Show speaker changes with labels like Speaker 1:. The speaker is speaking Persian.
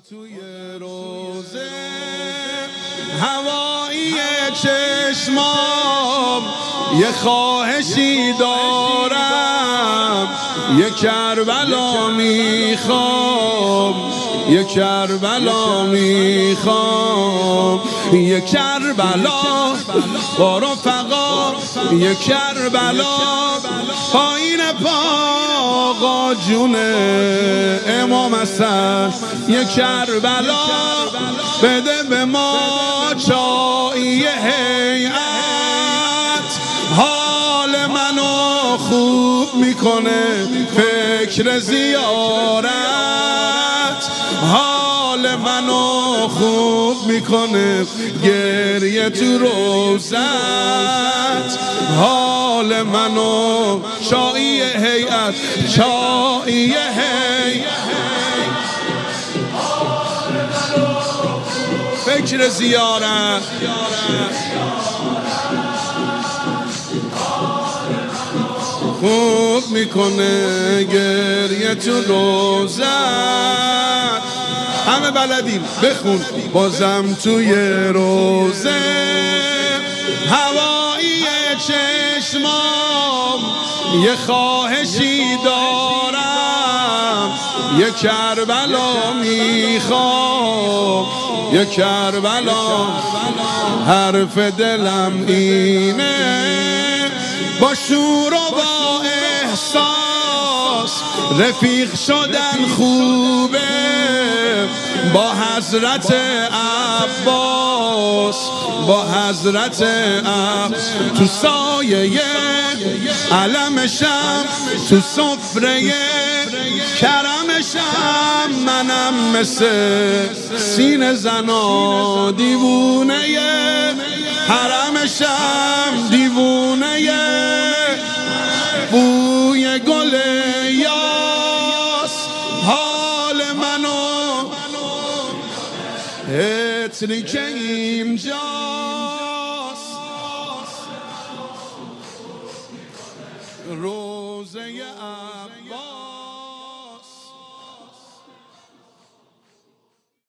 Speaker 1: توی روزه هوایی چشمام یه خواهشی دارم، یه کربلا میخوام، یه کربلا میخوام، یه کربلا با رفقا، یه کربلا پایین پاقا جون امام حسن، یه کربلا بده به ما چایی هیئت، حال منو خوب میکنه فکر زیارت، حال منو خوب میکنه گریه تو روزت، حال منو چایی هیئت، چایی هیئت، فکر زیارت، خوب میکنه گریه تو روزت. همه بلدیم بخون بازم توی روزه هوایی چشمام یه خواهشی دارم، یه کربلا میخوام، یه کربلا حرف دلم اینه، با شور و با احساس رفیق شدن خوبه، با حضرت عباس، با حضرت عباس تو سایه علمشم، تو سفره کرمشم، منم مثل سینه زنا دیوونه حرمشم، دیوونه بوی گل یاس، حال منو عطری که اینجاست، روزه عباس.